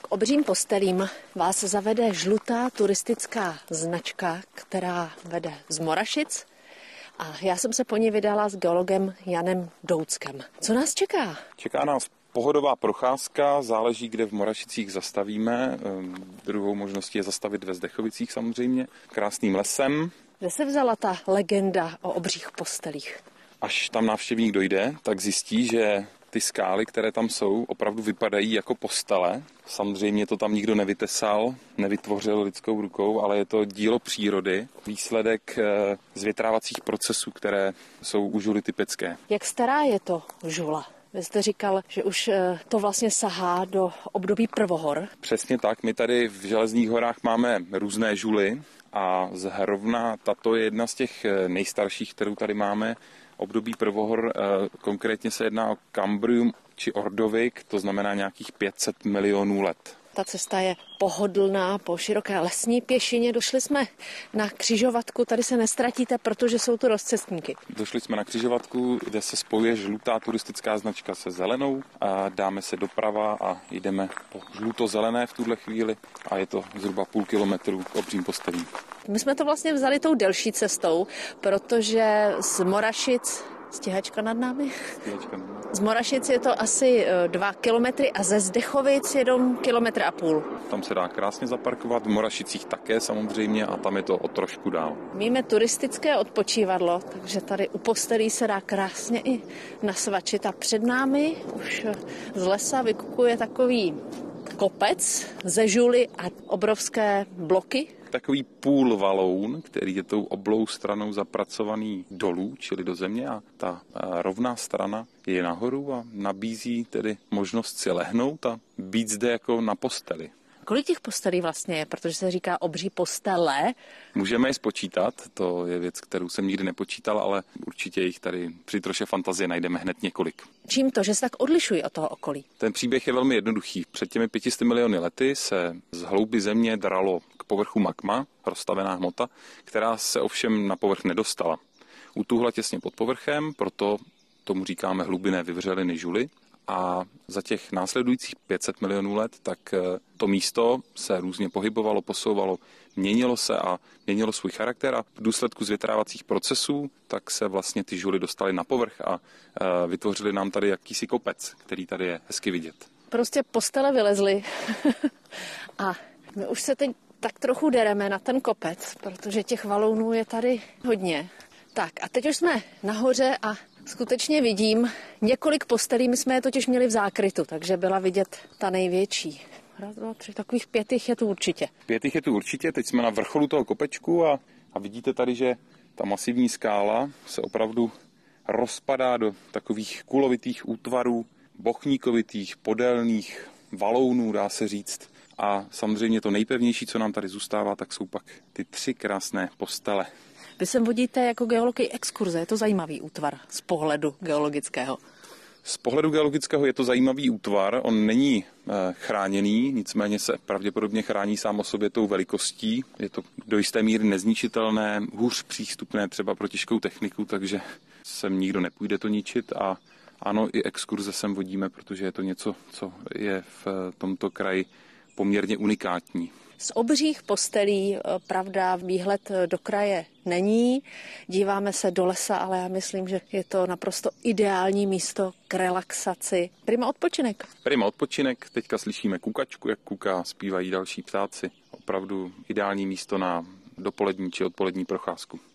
Obřím postelím vás zavede žlutá turistická značka, která vede z Morašic. A já jsem se po ní vydala s geologem Janem Douckem. Co nás čeká? Čeká nás pohodová procházka, záleží, kde v Morašicích zastavíme. Druhou možností je zastavit ve Zdechovicích samozřejmě, krásným lesem. Kde se vzala ta legenda o obřích postelích? Až tam návštěvník dojde, tak zjistí, že ty skály, které tam jsou, opravdu vypadají jako postele. Samozřejmě to tam nikdo nevytesal, nevytvořil lidskou rukou, ale je to dílo přírody, výsledek zvětrávacích procesů, které jsou u žuly typické. Jak stará je to žula? Vy jste říkal, že už to vlastně sahá do období prvohor. Přesně tak, my tady v Železných horách máme různé žuly a zrovna tato je jedna z těch nejstarších, kterou tady máme. Období prvohor, konkrétně se jedná o Kambrium či Ordovik, to znamená nějakých 500 milionů let. Ta cesta je pohodlná po široké lesní pěšině. Došli jsme na křižovatku, tady se nestratíte, protože jsou tu rozcestníky. Došli jsme na křižovatku, kde se spojuje žlutá turistická značka se zelenou a dáme se doprava a jdeme po žluto-zelené v tuhle chvíli a je to zhruba půl kilometru k Obřím postelím. My jsme to vlastně vzali tou delší cestou, protože z Morašic, stíhačka nad námi? Z Morašic je to asi 2 kilometry a ze Zdechovic 1,5 kilometru. Tam se dá krásně zaparkovat, v Morašicích také samozřejmě a tam je to o trošku dál. Máme turistické odpočívadlo, takže tady u postelí se dá krásně i nasvačit a před námi už z lesa vykukuje takový kopec ze žuly a obrovské bloky. Takový půlvaloun, který je tou oblou stranou zapracovaný dolů, čili do země a ta rovná strana je nahoru a nabízí tedy možnost si lehnout a být zde jako na posteli. Kolik těch postelí vlastně je, protože se říká obří postele? Můžeme je spočítat, to je věc, kterou jsem nikdy nepočítal, ale určitě jich tady při troše fantazie najdeme hned několik. Čím to, že se tak odlišují od toho okolí? Ten příběh je velmi jednoduchý. Před těmi 500 miliony lety se z hloubi země dralo k povrchu magma, roztavená hmota, která se ovšem na povrch nedostala. Utuhla těsně pod povrchem, proto tomu říkáme hlubinné vyvřeliny žuly. A za těch následujících 500 milionů let, tak to místo se různě pohybovalo, posouvalo, měnilo se a měnilo svůj charakter a v důsledku zvětrávacích procesů tak se vlastně ty žuly dostaly na povrch a vytvořili nám tady jakýsi kopec, který tady je hezky vidět. Prostě postele vylezly a my už se teď tak trochu dereme na ten kopec, protože těch valounů je tady hodně. Tak a teď už jsme nahoře a skutečně vidím několik postelí, my jsme je totiž měli v zákrytu, takže byla vidět ta největší. 1, 2, 3, takových 5 je tu určitě. 5 je tu určitě, teď jsme na vrcholu toho kopečku a vidíte tady, že ta masivní skála se opravdu rozpadá do takových kulovitých útvarů, bochníkovitých, podélných valounů, dá se říct. A samozřejmě to nejpevnější, co nám tady zůstává, tak jsou pak ty 3 krásné postele. Vy sem vodíte jako geolog i exkurze, je to zajímavý útvar z pohledu geologického. Z pohledu geologického je to zajímavý útvar, on není chráněný, nicméně se pravděpodobně chrání sám o sobě tou velikostí. Je to do jisté míry nezničitelné, hůř přístupné třeba pro těžkou techniku, takže sem nikdo nepůjde to ničit a ano, i exkurze sem vodíme, protože je to něco, co je v tomto kraji poměrně unikátní. Z obřích postelí, pravda, výhled do kraje není. Díváme se do lesa, ale já myslím, že je to naprosto ideální místo k relaxaci. Prima odpočinek. Prima odpočinek, teďka slyšíme kukačku, jak kuká, zpívají další ptáci. Opravdu ideální místo na dopolední či odpolední procházku.